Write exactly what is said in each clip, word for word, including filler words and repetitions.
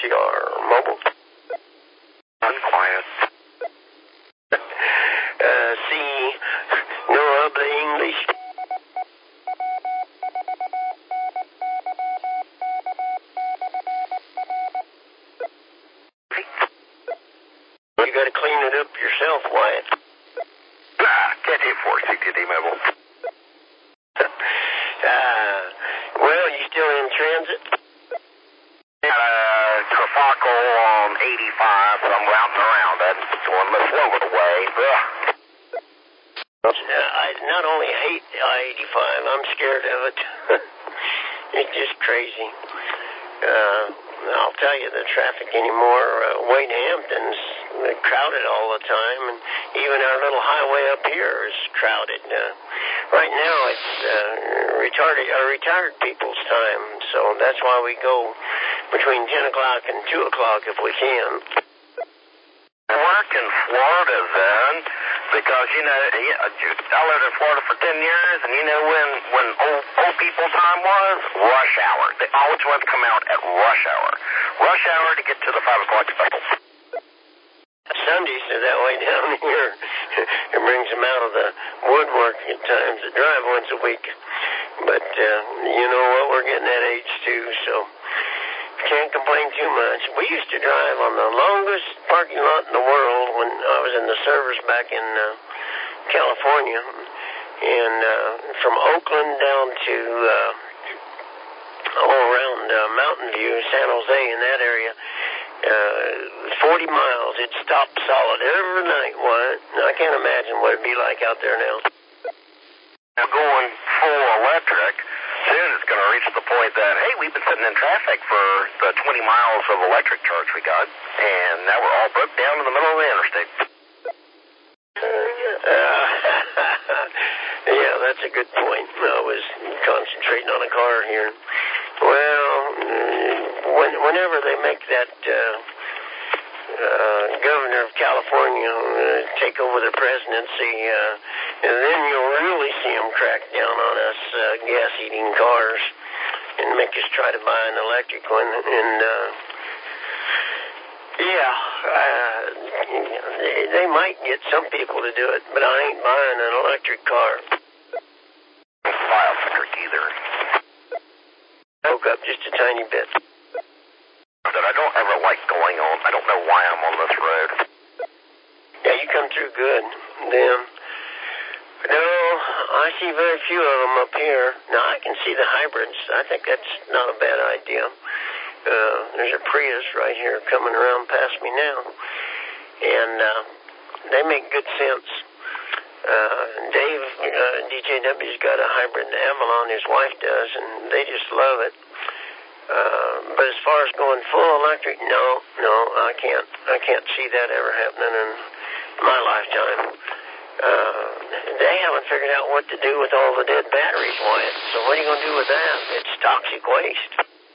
T R Mobile. Unquiet. Uh, see, no habla English. You gotta clean it up yourself, Wyatt. Ah, K J four C T D Mobile. uh, well, you still in transit? Uh, Trafalgar on eighty-five, so I'm routing around that. Going a little slower away. Ugh. Uh, I not only hate I eighty-five, I'm scared of it. It's just crazy. Uh, I'll tell you, the traffic anymore, uh, Wade Hampton's crowded all the time, and even our little highway up here is crowded. Uh, right now, it's uh, retarded, uh, retired people's time, so that's why we go between ten o'clock and two o'clock if we can. I work in Florida then, because, you know, I lived in Florida for ten years, and you know when, when old, old people time was? Rush hour. They always wanted to come out at rush hour. Rush hour to get to the five o'clock special. Sundays are that way down here. It brings them out of the woodwork at times to drive once a week. But, uh, you know what, we're getting that age too, so can't complain too much. We used to drive on the longest parking lot in the world when I was in the service back in uh, California. And uh, from Oakland down to uh, all around uh, Mountain View, San Jose, in that area, uh, forty miles. It stopped solid every night. What? I can't imagine what it'd be like out there now. Now going full electric, soon it's going to reach the point that, hey, we've been sitting in traffic for the twenty miles of electric charge we got, and now we're all broke down in the middle of the interstate. Uh, yeah, that's a good point. I was concentrating on a car here. Well, when, whenever they make that uh, uh, governor of California uh, take over the presidency, uh, and then you'll really see them crack down on us uh, gas-eating cars and make us try to buy an electric one. And, uh, yeah, uh, they, they might get some people to do it, but I ain't buying an electric car. I don't buy electric either. Woke up just a tiny bit. That I don't ever like going on. I don't know why I'm on this road. Yeah, you come through good. Them. No, I see very few of them up here. Now, I can see the hybrids. I think that's not a bad idea. Uh, there's a Prius right here coming around past me now. And uh, they make good sense. Uh, Dave, uh, D J W's got a hybrid Avalon, his wife does, and they just love it. Uh, but as far as going full electric, no, no, I can't. I can't see that ever happening in my lifetime. Uh, they haven't figured out what to do with all the dead batteries, Wyatt. So what are you going to do with that? It's toxic waste.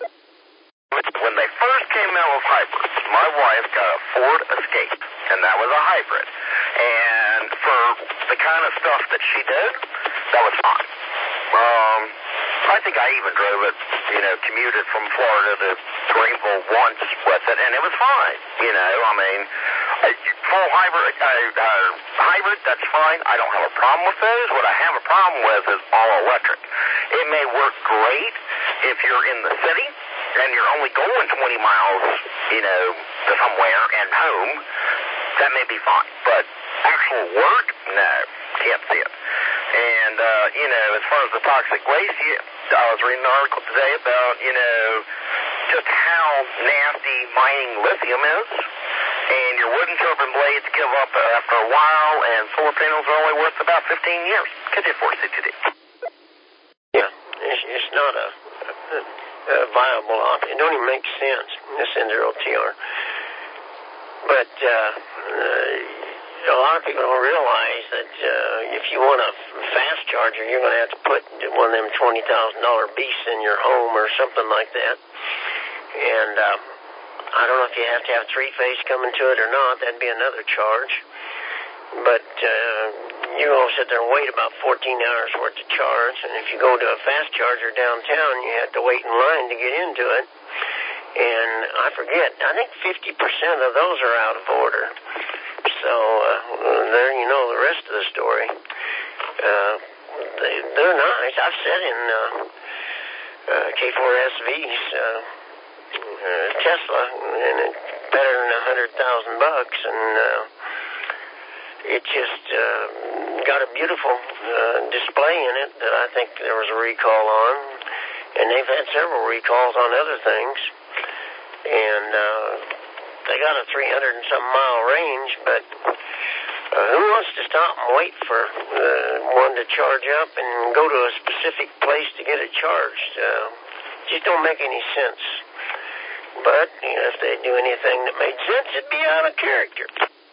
When they first came out with hybrids, my wife got a Ford Escape, and that was a hybrid. And for the kind of stuff that she did, that was fine. Um, I think I even drove it, you know, commuted from Florida to Greenville once with it, and it was fine. You know, I mean, full hybrid, uh, uh, hybrid, that's fine. I don't have a problem with those. What I have a problem with is all electric. It may work great if you're in the city and you're only going twenty miles, you know, to somewhere and home. That may be fine, but actual work, no, can't see it. And, uh, you know, as far as the toxic waste, you, I was reading an article today about, you know, just how nasty mining lithium is. And your wooden turbine blades give up after a while, and solar panels are only worth about fifteen years. K J four C T D. Yeah, it's, it's not a, a, a viable option. It don't even make sense, this N zero T R. But uh, uh, a lot of people don't realize that uh, if you want a fast charger, you're going to have to put one of them twenty thousand dollars beasts in your home or something like that. And uh, I don't know if you have to have three-phase coming to it or not. That'd be another charge. But uh, you're going to sit there and wait about fourteen hours worth of charge. And if you go to a fast charger downtown, you have to wait in line to get into it. And I forget, I think fifty percent of those are out of order. So uh, there you know the rest of the story. Uh, they, they're nice. I've sat in uh, uh, K four S V's uh, uh, Tesla, and it's better than a hundred thousand bucks, and uh, it just uh, got a beautiful uh, display in it that I think there was a recall on, and they've had several recalls on other things, and uh, they got a three hundred and some mile range, but uh, who wants to stop and wait for uh, one to charge up and go to a specific place to get it charged? Uh, just don't make any sense. But you know, if they do anything that made sense, it'd be out of character.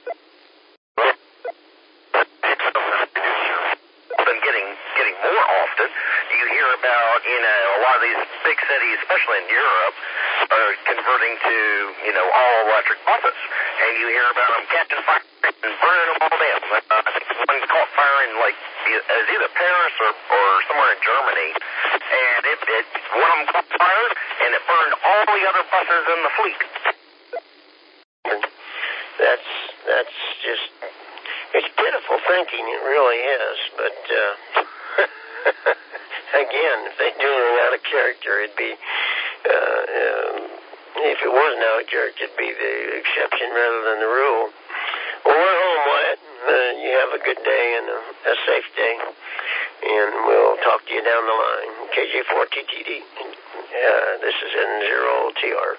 Been getting getting more often. You hear about, you know, a lot of these big cities, especially in Europe, are converting to, you know, all electric buses, and you hear about them catching fire and burning them all down. Uh, I think one caught fire in like it was either Paris or, or somewhere in Germany, and it, it one of them caught fire and it burned all the other buses in the fleet. That's that's just. It's pitiful thinking, it really is, but uh, again, if they do anything out of character, it'd be, uh, um, if it wasn't out of character, it'd be the exception rather than the rule. Well, we're home, Wyatt. Uh, you have a good day and a, a safe day, and we'll talk to you down the line. K J four T T D. Uh, this is N zero T R.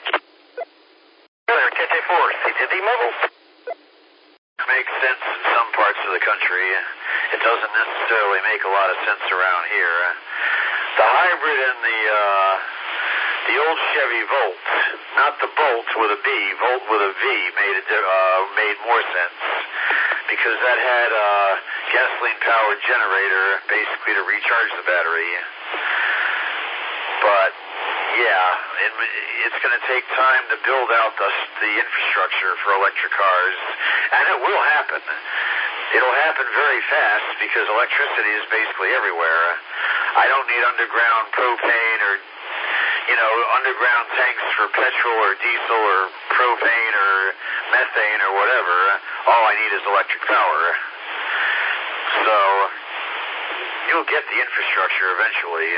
K J four T T D mobile. Makes sense in some parts of the country. It doesn't necessarily make a lot of sense around here. The hybrid and the uh, the old Chevy Volt, not the Bolt with a B, Volt with a V, made a, uh, made more sense because that had a gasoline-powered generator basically to recharge the battery. But yeah, it, it's going to take time to build out the, the infrastructure for electric cars, and it will happen. It'll happen very fast because electricity is basically everywhere. I don't need underground propane or, you know, underground tanks for petrol or diesel or propane or methane or whatever. All I need is electric power. So you'll get the infrastructure eventually.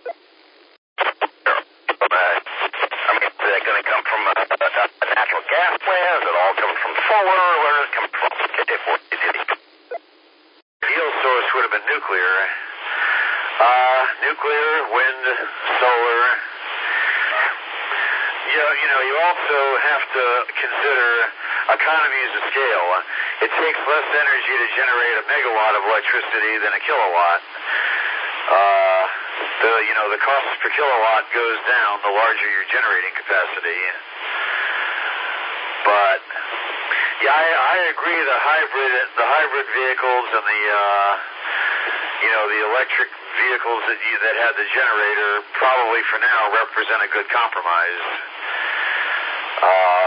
Is it going to come from a, a, a natural gas plant? Is it all coming from solar? Where does it come from? K J four T T D. Ideal source would have been nuclear. Uh, nuclear, wind, solar. You know, you know, you also have to consider economies of scale. It takes less energy to generate a megawatt of electricity than a kilowatt. Uh, the, you know, the cost per kilowatt goes down the larger your generating capacity. But, yeah, I, I agree the hybrid, the hybrid vehicles and the, uh, you know, the electric vehicles that, you, that had the generator probably for now represent a good compromise. Uh,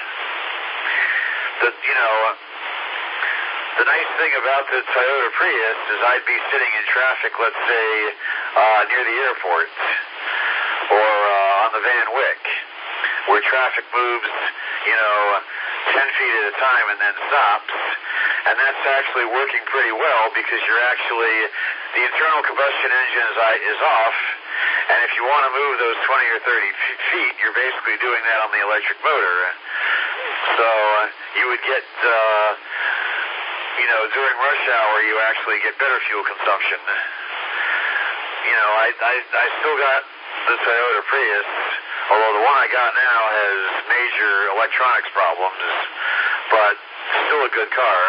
the, you know, the nice thing about the Toyota Prius is I'd be sitting in traffic, let's say, uh, near the airport or uh, on the Van Wyck, where traffic moves, you know, ten feet at a time and then stops. And that's actually working pretty well because you're actually, the internal combustion engine is, is off, and if you want to move those twenty or thirty feet, you're basically doing that on the electric motor. So uh, you would get... Uh, You know, during rush hour, you actually get better fuel consumption. You know, I, I, I still got the Toyota Prius, although the one I got now has major electronics problems, but still a good car.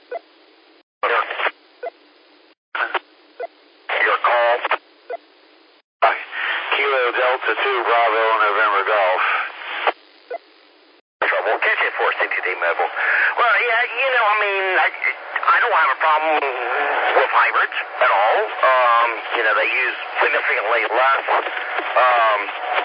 Your call? Uh, Kilo Delta two Bravo November Golf. Trouble. K J four C T D mobile. Well, yeah, you know, I mean, I, I don't have a problem with hybrids at all. Um, you know, they use significantly less um,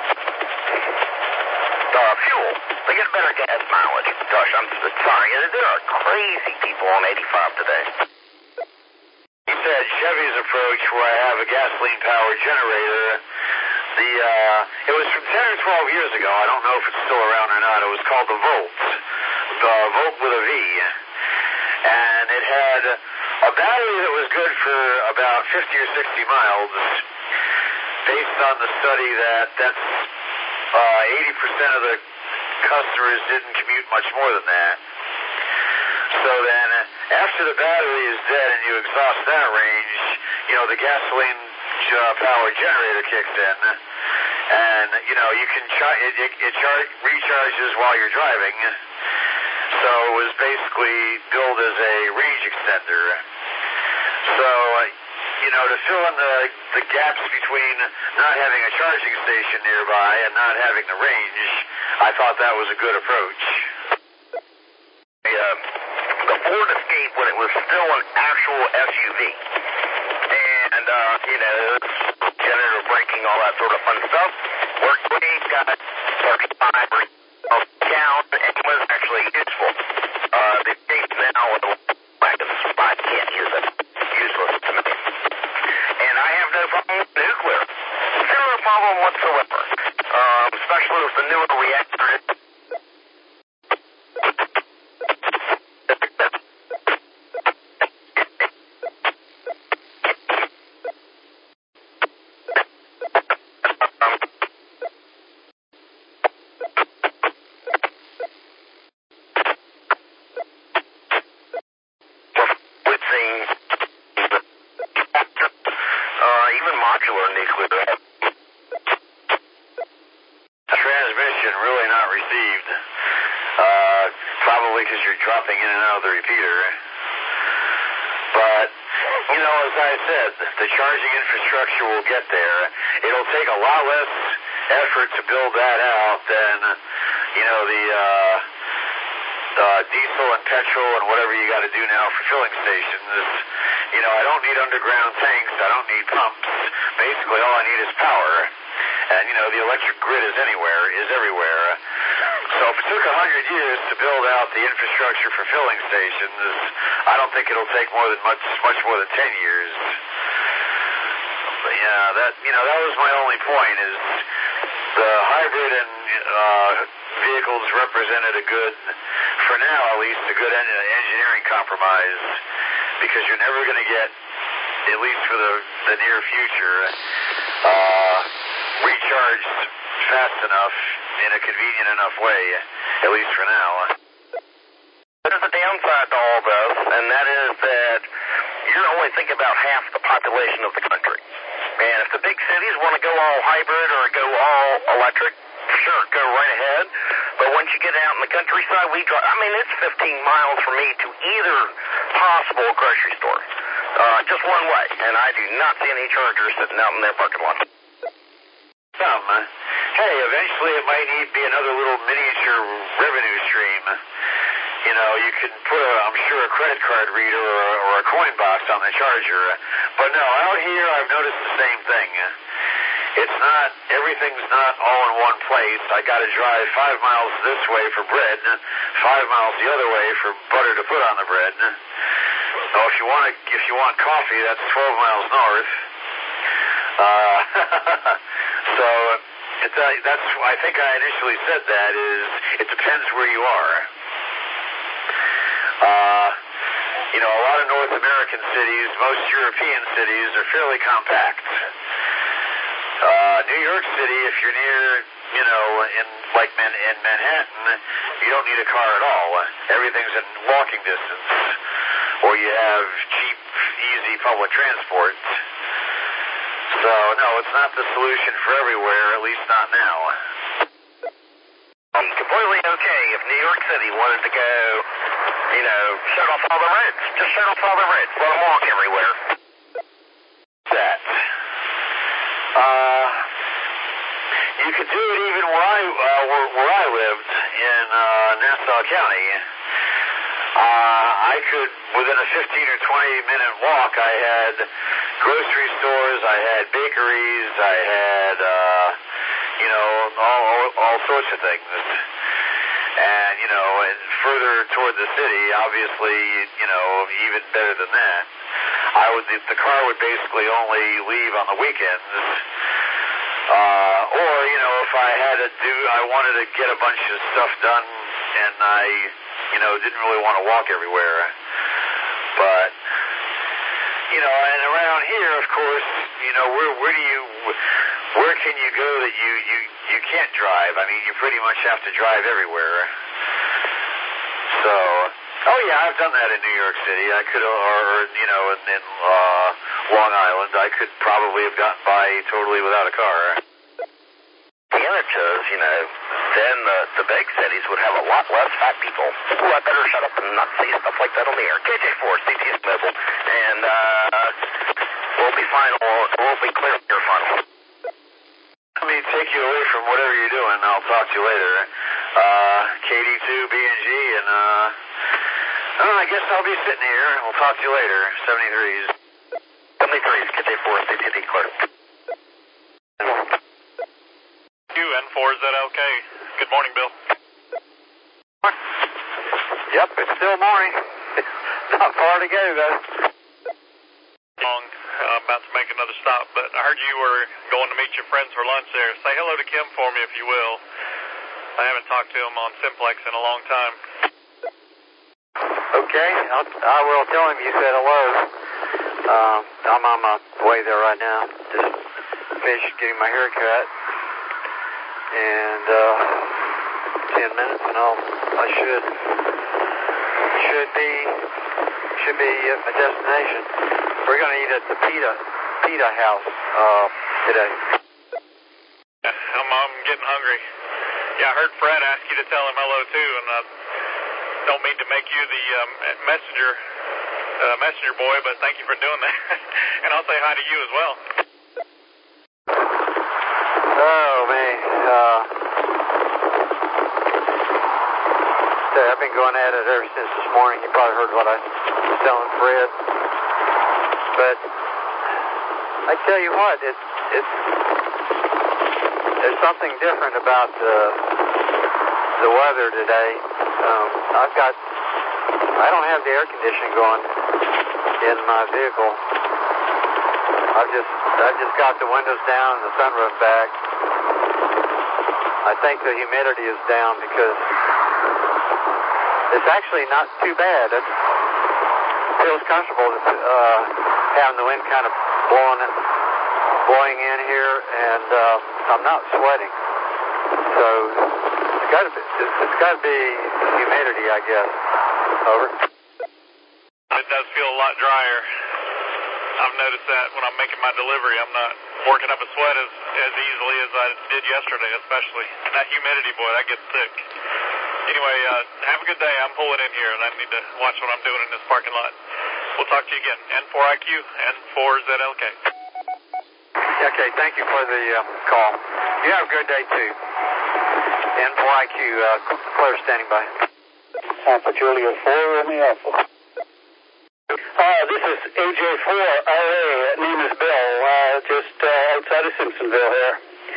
uh, fuel. They get better gas mileage. Gosh, I'm sorry. There are crazy people on eighty-five today. He said Chevy's approach, where I have a gasoline-powered generator The uh, it was from ten or twelve years ago. I don't know if it's still around or not. It was called the Volt, the Volt with a V, and it had a battery that was good for about fifty or sixty miles. Based on the study that that's uh, eighty percent of the customers didn't commute much more than that. So then, after the battery is dead and you exhaust that range, you know, the gasoline uh, power generator kicks in, and, you know, you can, char- it, it, it char- recharges while you're driving. So it was basically billed as a range extender. So, you know, to fill in the, the gaps between not having a charging station nearby and not having the range, I thought that was a good approach. The, uh, the Ford Escape, when it was still an actual S U V, and, uh, you know, generator braking, all that sort of fun stuff, worked great, got thirty-five count, and was actually useful. Uh, the Escape now, with the wagons, I can't use it. Useless to me. And I have no problem with nuclear. Zero problem whatsoever. Um, especially with the newer reactors. Modular nuclear. Transmission really not received. Uh, probably because you're dropping in and out of the repeater. But, you know, as I said, the charging infrastructure will get there. It'll take a lot less effort to build that out than, you know, the uh, uh, diesel and petrol and whatever you got to do now for filling stations. You know, I don't need underground tanks. I don't need pumps. Basically, all I need is power. And, you know, the electric grid is anywhere, is everywhere. So if it took a hundred years to build out the infrastructure for filling stations, I don't think it'll take more than much, much more than ten years. But yeah, that, you know, that was my only point, is the hybrid and uh, vehicles represented a good, for now at least, a good en- engineering compromise, because you're never going to get, at least for the, the near future, uh, recharged fast enough in a convenient enough way, at least for now. There's a downside to all this, and that is that you're only thinking about half the population of the country. And if the big cities want to go all hybrid or go all electric, sure, go right ahead. But once you get out in the countryside, we drive, I mean, it's fifteen miles for me to either possible grocery store. Uh, just one way. And I do not see any chargers sitting out in their parking lot. Some. Uh, hey, eventually it might need be another little miniature revenue stream. You know, you can put, a, I'm sure, a credit card reader or, or a coin box on the charger. But no, out here I've noticed the same thing. It's not, everything's not all in one place. I got to drive five miles this way for bread, five miles the other way for butter to put on the bread. So if you want to, if you want coffee, that's twelve miles north. Uh, so it's, uh, that's, I think I initially said that is, it depends where you are. Uh, you know, a lot of North American cities, most European cities are fairly compact. Uh, New York City, if you're near, you know, in like Man- in Manhattan, you don't need a car at all. Everything's in walking distance, or you have cheap, easy public transport. So, no, it's not the solution for everywhere, at least not now. Um, completely okay if New York City wanted to go, you know, shut off all the roads. Just shut off all the roads. Let them walk everywhere. That. Uh, you could do it even where I, uh, where, where I lived in uh, Nassau County. Uh, I could, within a fifteen or twenty minute walk, I had grocery stores, I had bakeries, I had, uh, you know, all, all, all sorts of things. And, you know, and further toward the city, obviously, you know, even better than that. I would, the car would basically only leave on the weekends. Uh, or, you know, if I had to do, I wanted to get a bunch of stuff done and I, you know, didn't really want to walk everywhere. But, you know, and around here, of course, you know, where, where do you, where can you go that you, you, you can't drive? I mean, you pretty much have to drive everywhere. So, oh yeah, I've done that in New York City. I could, or, you know, in, in uh, Long Island, I could probably have gotten by totally without a car. Advantages, you know, then the, the big cities would have a lot less fat people. Ooh, I better shut up and not say stuff like that on the air. K J four, C T S Mobile, and uh, we'll be fine. We'll, we'll be clear of your funnel. Let me take you away from whatever you're doing. I'll talk to you later. Uh, K D two, B N G, and uh, oh, I guess I'll be sitting here. We'll talk to you later. seventy-threes. seventy-threes, K J four, C T D, clear. N four, is that okay? Good morning, Bill. Yep, it's still morning. Not far to go, though. Long, uh, about to make another stop, but I heard you were going to meet your friends for lunch there. Say hello to Kim for me, if you will. I haven't talked to him on Simplex in a long time. Okay, I'll, I will tell him you said hello. Um, I'm on my way there right now. Just finished getting my hair cut. And uh, ten minutes, and I'll I should should be should be at my destination. We're going to eat at the Pita Pita House uh, today. I'm, I'm getting hungry. Yeah, I heard Fred ask you to tell him hello too, and I don't mean to make you the um, messenger uh, messenger boy, but thank you for doing that. And I'll say hi to you as well. Oh man, uh, I've been going at it ever since this morning. You probably heard what I was telling Fred. But I tell you what, it's it's there's something different about the the weather today. Um, I've got I don't have the air conditioning going in my vehicle. I've just I've just got the windows down and the sunroof back. I think the humidity is down because it's actually not too bad. It feels comfortable uh, having the wind kind of blowing it, blowing in here, and uh, I'm not sweating. So it's got to be it's got to be humidity, I guess. Over. It does feel a lot drier. I've noticed that when I'm making my delivery, I'm not working up a sweat as, as easily as I did yesterday, especially. And that humidity, boy, that gets thick. Anyway, uh, have a good day. I'm pulling in here, and I need to watch what I'm doing in this parking lot. We'll talk to you again. N four I Q, N four Z L K. Okay, thank you for the um, call. You have a good day, too. N four I Q, uh, Claire standing by. Alpha Julia four, Romeo Alpha. Uh, this is A J four R A, name is Bill, uh, just uh, outside of Simpsonville here.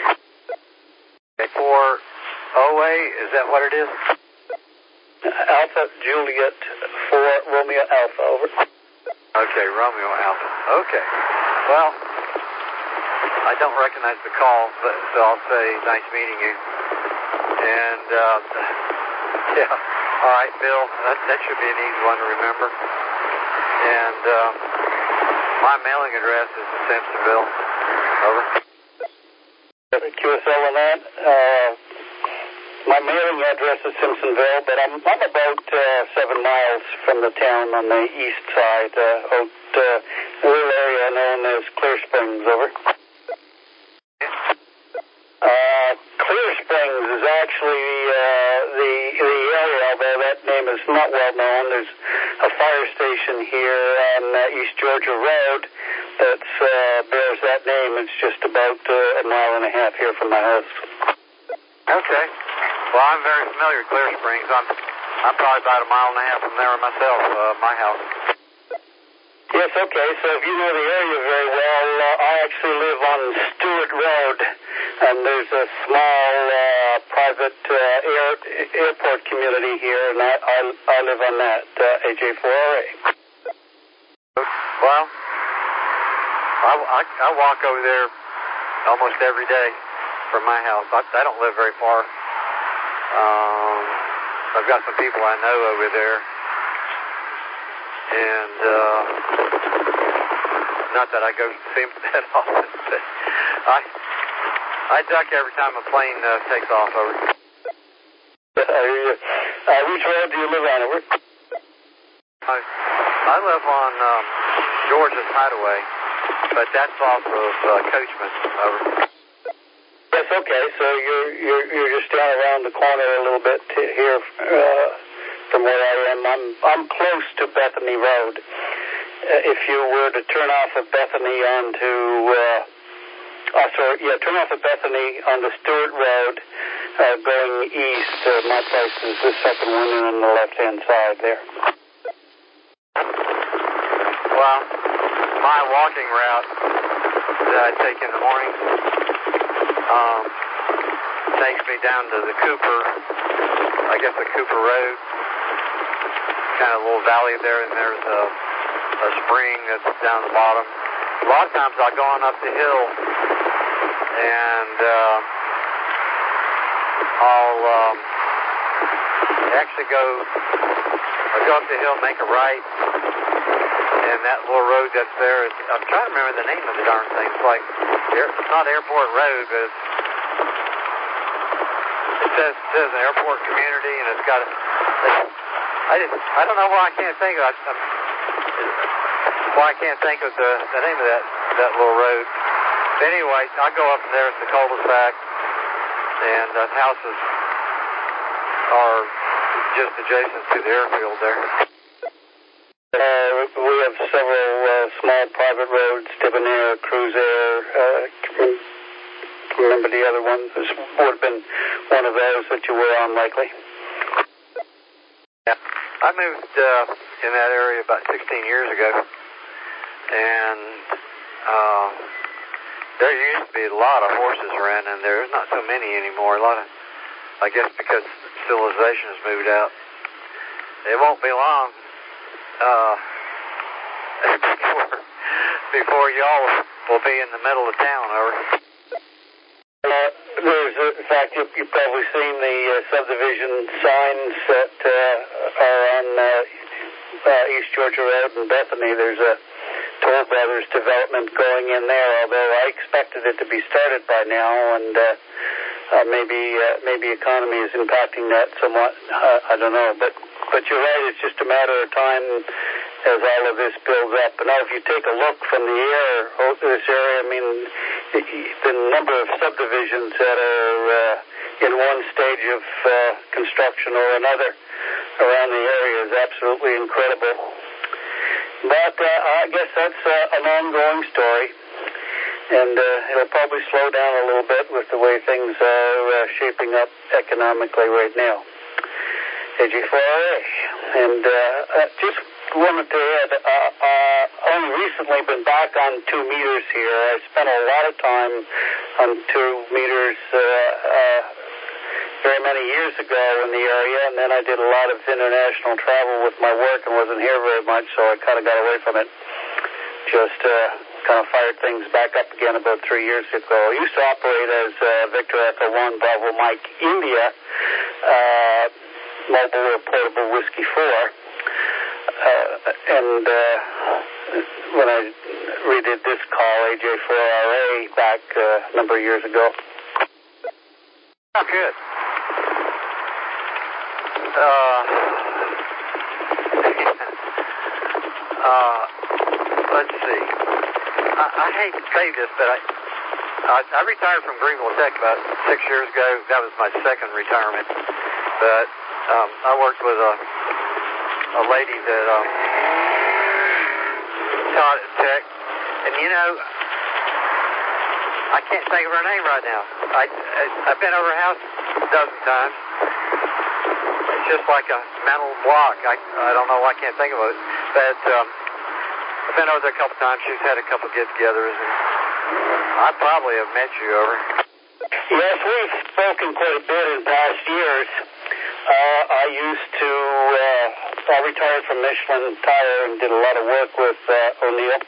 four O A, is that what it is? Alpha Juliet four, Romeo Alpha, over. Okay, Romeo Alpha. Okay. Well, I don't recognize the call, but, so I'll say nice meeting you. And, uh, yeah, all right, Bill, that, that should be an easy one to remember. And uh, my mailing address is in Simpsonville. Over. Q S L on that. Uh, my mailing address is Simpsonville, but I'm, I'm about uh, seven miles from the town on the east side, uh, out uh, a little area known as Clear Springs. Over. Uh, Clear Springs is actually uh, the the area, although that name is not well known. There's a fire station here on uh, East Georgia Road that uh, bears that name. It's just about uh, a mile and a half here from my house. Okay. Well, I'm very familiar with Clear Springs. I'm I'm probably about a mile and a half from there myself, uh, my house. Yes, okay. So if you know the area very well, uh, I actually live on Stewart Road, and there's a small uh, private uh, air, airport community here, and I, I, I live on that, uh, A J four R A. Well, I, I, I walk over there almost every day from my house. I, I don't live very far. Um, I've got some people I know over there. And uh, not that I go see them that often, but I, I duck every time a plane uh, takes off over. Uh, uh, which road do you live on? Over? I, I live on um, Georgia's Hideaway, but that's off of uh, Coachman. Over. That's okay. So you're you're you're just down around the corner a little bit to here uh, from where I am. I'm I'm close to Bethany Road. Uh, if you were to turn off of Bethany onto, uh, oh sorry, yeah, turn off of Bethany onto Stewart Road, uh, going east. Uh, my place is the second one in on the left-hand side there. Well, my walking route that I take in the morning um, takes me down to the Cooper, I guess the Cooper Road, kind of a little valley there, and there's a, a spring that's down the bottom. A lot of times I'll go on up the hill, and uh, I'll um, actually go, I'll go up the hill, make a right, and that little road that's there is, I'm trying to remember the name of the darn thing. It's like, it's not Airport Road, but it's, it says, it says an airport community, and it's got a, I just, I don't know why I can't think of it. I'm, why I can't think of the, the name of that, that little road. But anyway, I go up there, it's the cul-de-sac, and the houses are just adjacent to the airfield there. Uh, we have several uh, small private roads, Debonair, Cruiser, uh, can remember the other one. This would have been one of those that you were on likely. Yeah, I moved uh, in that area about sixteen years ago, and uh, there used to be a lot of horses around, and there's not so many anymore. A lot of, I guess because civilization has moved out. It won't be long uh, before, before y'all will be in the middle of town, or... Uh, there's, uh, in fact, you've, you've probably seen the uh, subdivision signs that uh, are on uh, uh, East Georgia Road in Bethany. There's a Toll Brothers development going in there, although I expected it to be started by now, and uh, uh, maybe uh, maybe economy is impacting that somewhat. Uh, I don't know, but but you're right. It's just a matter of time as all of this builds up. But now, if you take a look from the air over this area, I mean, the, the number of subdivisions that are uh, in one stage of uh, construction or another around the area is absolutely incredible. But uh, I guess that's uh, an ongoing story, and uh, it'll probably slow down a little bit with the way things are uh, shaping up economically right now. A J four R A, and uh, uh, just wanted to add, uh, uh, only recently been back on two meters here. I spent a lot of time on two meters uh, uh, very many years ago in the area, and then I did a lot of international travel with my work and wasn't here very much, so I kind of got away from it. Just uh, kind of fired things back up again about three years ago. I used to operate as uh, Victor Echo one Bravo Mike India, uh, mobile or portable whiskey four. Uh, and uh, when I redid this call, A J four R A, back uh, a number of years ago. Oh, good. Uh, uh, let's see. I, I hate to say this, but I, I I retired from Greenville Tech about six years ago. That was my second retirement. But um, I worked with a a lady that um, taught at Tech, and you know, I can't think of her name right now. I, I I've been over her house a dozen times. It's just like a mental block. I I don't know why I can't think of it. But um, I've been over there a couple times. She's had a couple get-togethers, and I probably have met you over. Yes, we've spoken quite a bit in past years. Uh, I used to, uh, I retired from Michelin Tire and did a lot of work with uh, O'Neill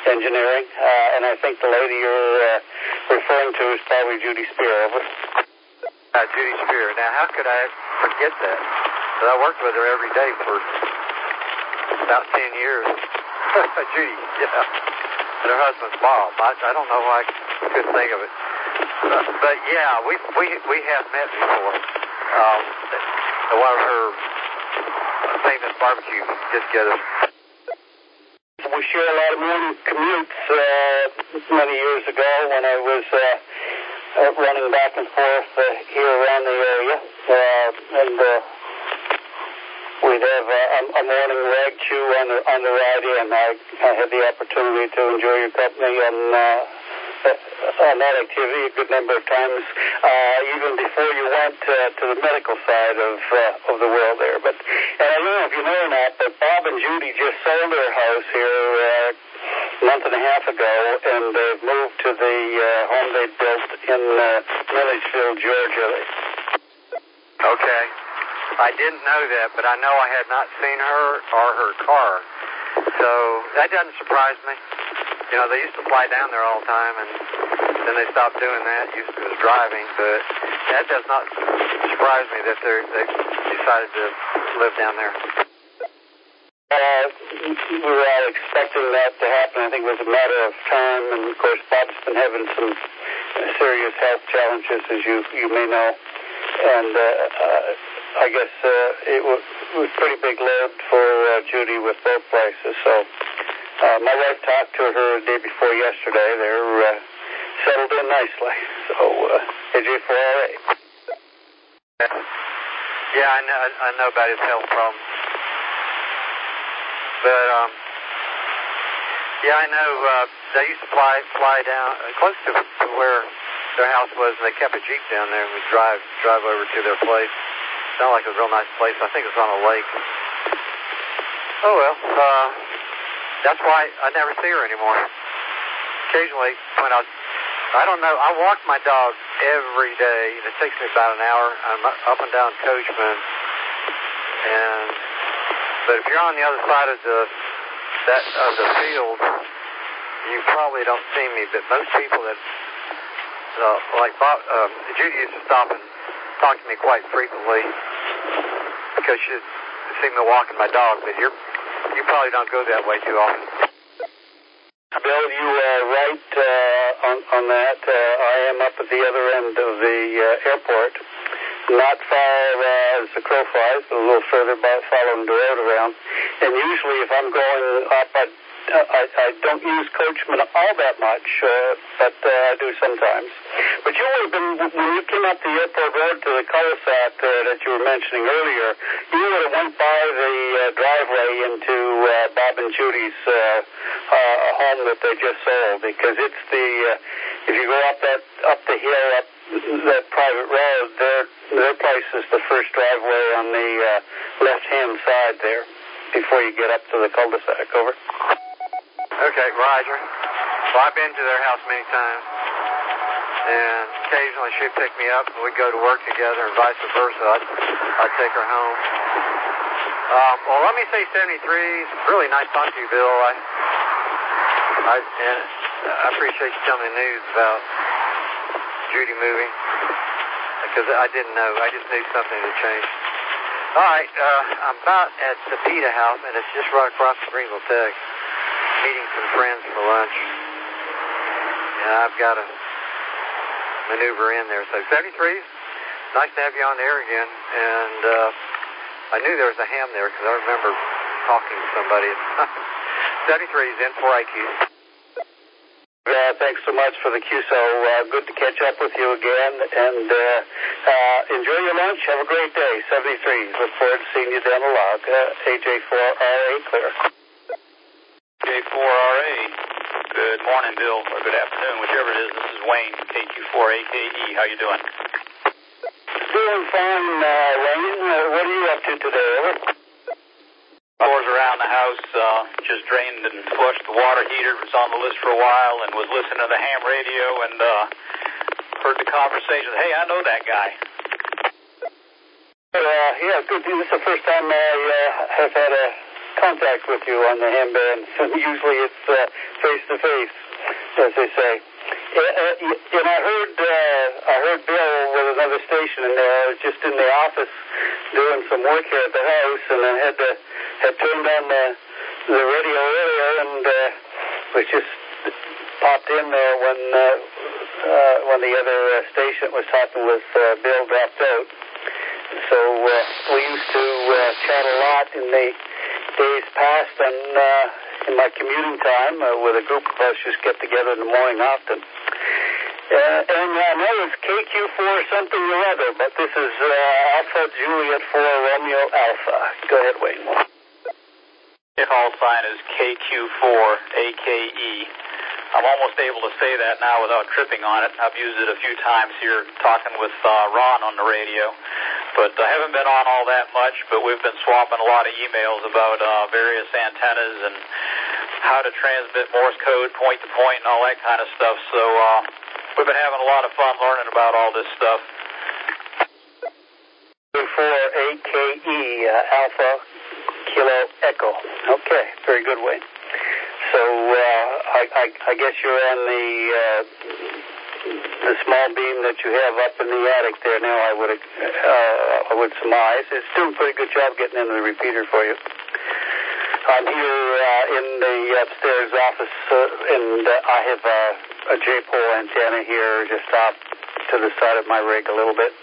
Engineering, uh, and I think the lady you're uh, referring to is probably Judy Spear. Over. Uh, Judy Spear. Now, how could I forget that? Because I worked with her every day for about ten years. Judy, yeah. And her husband's Bob. I, I don't know why I couldn't think of it. Uh, but, yeah, we we we have met before. Um, at one of her famous barbecue get-togethers. We shared a lot of morning commutes uh, many years ago when I was uh, uh, running back and forth uh, here around the area. Uh, and uh, we'd have uh, a, a morning rag chew on the, on the ride in. I, I had the opportunity to enjoy your company on, uh, on that activity a good number of times, uh, even before you went uh, to the medical side of uh, of the world there. But and I don't know if you know or not, but Bob and Judy just sold their house here uh, a month and a half ago, and they've moved to the uh, home they built in uh, Milledgeville, Georgia. Okay. I didn't know that, but I know I had not seen her or her car. So that doesn't surprise me. You know, they used to fly down there all the time, and then they stopped doing that. Used to was driving, but that does not surprise me that they they decided to live down there. Uh, we were all expecting that to happen. I think it was a matter of time, and of course, Bob's been having some serious health challenges, as you you may know, and uh, uh, I guess uh, it was, it was a pretty big load for uh, Judy with both places. So. Uh, my wife talked to her the day before yesterday. They're uh, settled in nicely. So, uh, A J four R A. Yeah, I know, I know about his health problems. But, um, yeah, I know uh, they used to fly fly down uh, close to, to where their house was, and they kept a Jeep down there and would drive drive over to their place. Sounded like it was a real nice place. I think it was on a lake. Oh, well. Uh, that's why I never see her anymore. Occasionally, when I, I don't know, I walk my dog every day, and it takes me about an hour. I'm up and down Coachman, and but if you're on the other side of the that of the field, you probably don't see me. But most people that, uh, like Bob, um, Judy used to stop and talk to me quite frequently because she'd see me walking my dog. But you're You probably don't go that way too often. Bill, you are right uh, on, on that. Uh, I am up at the other end of the uh, airport, not far uh, as the crow flies, but a little further by following the road around. And usually if I'm going up, I, I, I don't use Coachman all that much, uh, but uh, I do sometimes. But you would have been, when you came up the airport road to the cul-de-sac uh, that you were mentioning earlier, you would have went by the uh, driveway into uh, Bob and Judy's uh, uh, home that they just sold, because it's the, uh, if you go up that up the hill, up that private road, their, their place is the first driveway on the uh, left-hand side there, before you get up to the cul-de-sac. Over. Okay, Roger. Well, I've been to their house many times, and occasionally she'd pick me up, and we'd go to work together, and vice versa. I'd, I'd take her home. Um, well, let me say seventy-three. It's really nice talking to you, Bill. I, I, and I appreciate you telling me the news about Judy moving, because I didn't know. I just knew something had changed. All right, uh, I'm about at the Pita House, and it's just right across from Greenville Tech. Meeting some friends for lunch, and I've got to maneuver in there. So seventy-three, nice to have you on there again. And uh, I knew there was a ham there because I remember talking to somebody. seventy-three is in for I Q. Uh, thanks so much for the Q S O. Uh, good to catch up with you again, and uh, uh, enjoy your lunch. Have a great day. seventy-three. Look forward to seeing you down the log. Uh, A J four R A clear. A J four R A. Good morning, Bill, or good afternoon, whichever it is. This is Wayne, K Q four A K E. How you doing? Doing fine, uh, Wayne. Uh, what are you up to today? Over. Chores around the house, uh, just drained and flushed the water heater. Was on the list for a while and was listening to the ham radio and uh, heard the conversation. Hey, I know that guy. Uh, yeah, good. This is the first time I uh, have had a contact with you on the ham bands. Usually it's uh, face-to-face, as they say. Uh, and I heard uh, I heard Bill with another station in there. I was just in the office doing some work here at the house, and I had to had turned on the the radio earlier, and uh, was just popped in there when uh, uh, when the other uh, station was talking with uh, Bill dropped out. So uh, we used to uh, chat a lot in the days past, and uh, in my commuting time uh, with a group of us just get together in the morning often. Uh, and I know it's K Q four something or other, but this is uh, Alpha Juliet four Romeo Alpha. Go ahead, Wayne. The call sign is K Q four A K E. I'm almost able to say that now without tripping on it. I've used it a few times here talking with uh, Ron on the radio. But I haven't been on all that much, but we've been swapping a lot of emails about uh, various antennas and how to transmit Morse code point to point and all that kind of stuff. So uh, we've been having a lot of fun learning about all this stuff. For A K E, uh, Alpha Kilo Echo. Okay, very good, Wayne. So uh, I, I, I guess you're on the uh, the small beam that you have up in the attic there now. I would uh, I would surmise it's doing a pretty good job getting into the repeater for you. I'm here uh, in the upstairs office, uh, and uh, I have a, a J-pole antenna here just off to the side of my rig a little bit.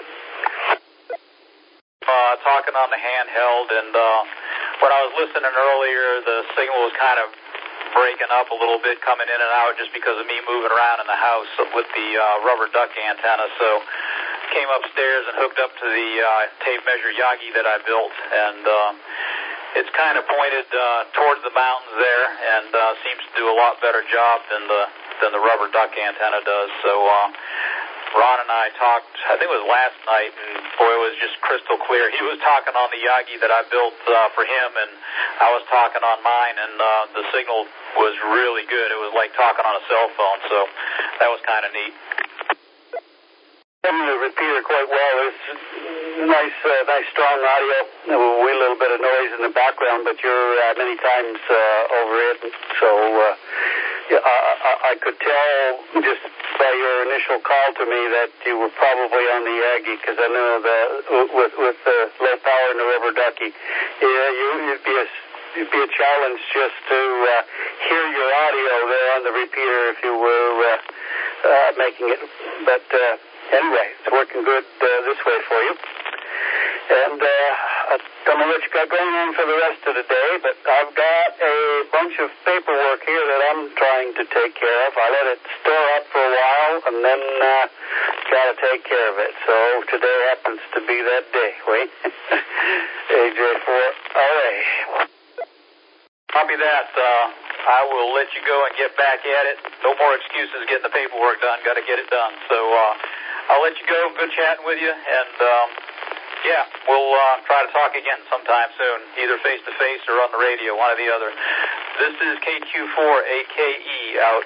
Uh, talking on the handheld, and uh, when I was listening earlier, the signal was kind of breaking up a little bit, coming in and out just because of me moving around in the house with the uh, rubber duck antenna. So came upstairs and hooked up to the uh, tape measure Yagi that I built, and uh, it's kind of pointed uh, towards the mountains there, and uh, seems to do a lot better job than the than the rubber duck antenna does. So uh, Ron and I talked, I think it was last night, and boy, it was just crystal clear. He was talking on the Yagi that I built uh, for him, and I was talking on mine, and uh, the signal was really good. It was like talking on a cell phone, so that was kind of neat. I'm going to repeat it quite well. It's nice, uh, nice strong audio. A wee little bit of noise in the background, but you're uh, many times uh, over it, so uh, yeah, I, I, I could tell just by your initial call to me that you were probably on the Aggie, because I know that with with the low power and the rubber ducky, yeah, you, you'd be a it'd be a challenge just to uh, hear your audio there on the repeater if you were uh, uh, making it. But uh, anyway, it's working good uh, this way for you. And uh, I don't know what you got going on for the rest of the day, but I've got a bunch of paperwork here that I'm trying to take care of. I let it store up for a while, and then uh, got to take care of it. So today happens to be that day. Wait. A J four R A. Copy that. Uh, I will let you go and get back at it. No more excuses getting the paperwork done. Got to get it done. So uh, I'll let you go. Good chatting with you. And, um, yeah, we'll uh, try to talk again sometime soon, either face-to-face or on the radio, one or the other. This is K Q four A K E out.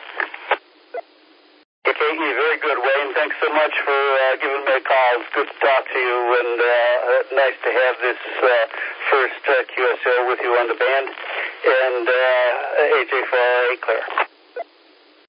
A K E, very good, Wayne. Thanks so much for uh, giving me a call. It's good to talk to you, and uh, nice to have this uh, first uh, Q S O with you on the band. And uh, A J four A clear.